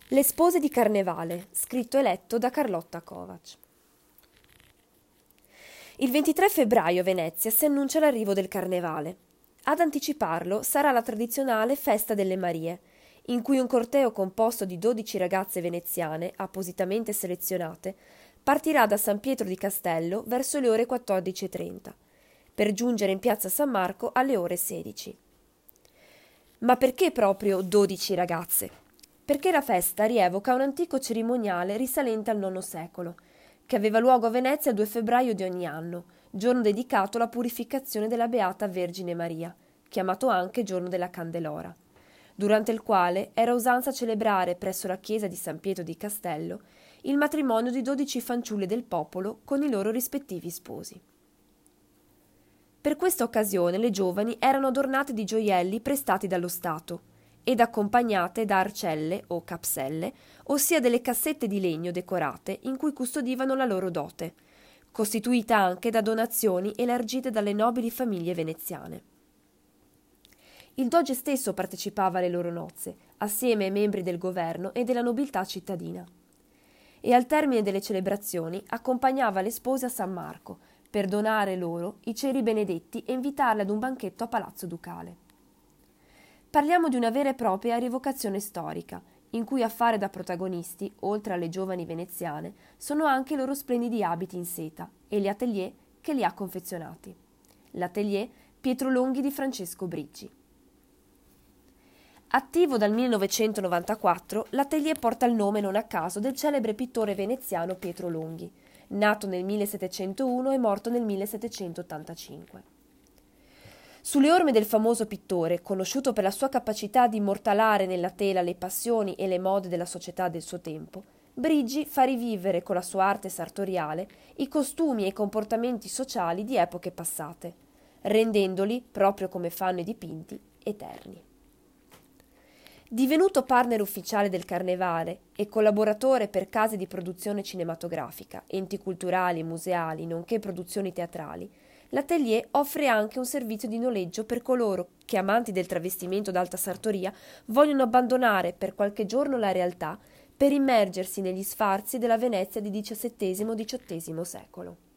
Le spose di Carnevale, scritto e letto da Carlotta Kovacs. Il 23 febbraio a Venezia si annuncia l'arrivo del Carnevale. Ad anticiparlo sarà la tradizionale Festa delle Marie, in cui un corteo composto di 12 ragazze veneziane, appositamente selezionate, partirà da San Pietro di Castello verso le ore 14:30, per giungere in piazza San Marco alle ore 16. Ma perché proprio 12 ragazze? Perché la festa rievoca un antico cerimoniale risalente al IX secolo, che aveva luogo a Venezia il 2 febbraio di ogni anno, giorno dedicato alla purificazione della Beata Vergine Maria, chiamato anche giorno della Candelora, durante il quale era usanza celebrare presso la chiesa di San Pietro di Castello il matrimonio di 12 fanciulle del popolo con i loro rispettivi sposi. Per questa occasione le giovani erano adornate di gioielli prestati dallo Stato ed accompagnate da arcelle o capselle, ossia delle cassette di legno decorate in cui custodivano la loro dote, costituita anche da donazioni elargite dalle nobili famiglie veneziane. Il doge stesso partecipava alle loro nozze, assieme ai membri del governo e della nobiltà cittadina. E al termine delle celebrazioni accompagnava le spose a San Marco per donare loro i ceri benedetti e invitarle ad un banchetto a Palazzo Ducale. Parliamo di una vera e propria rievocazione storica, in cui a fare da protagonisti, oltre alle giovani veneziane, sono anche i loro splendidi abiti in seta e gli atelier che li ha confezionati. L'atelier Pietro Longhi di Francesco Briggi. Attivo dal 1994, l'atelier porta il nome non a caso del celebre pittore veneziano Pietro Longhi, nato nel 1701 e morto nel 1785. Sulle orme del famoso pittore, conosciuto per la sua capacità di immortalare nella tela le passioni e le mode della società del suo tempo, Briggi fa rivivere con la sua arte sartoriale i costumi e i comportamenti sociali di epoche passate, rendendoli, proprio come fanno i dipinti, eterni. Divenuto partner ufficiale del Carnevale e collaboratore per case di produzione cinematografica, enti culturali e museali, nonché produzioni teatrali, l'atelier offre anche un servizio di noleggio per coloro che, amanti del travestimento d'alta sartoria, vogliono abbandonare per qualche giorno la realtà per immergersi negli sfarzi della Venezia di XVII-XVIII secolo.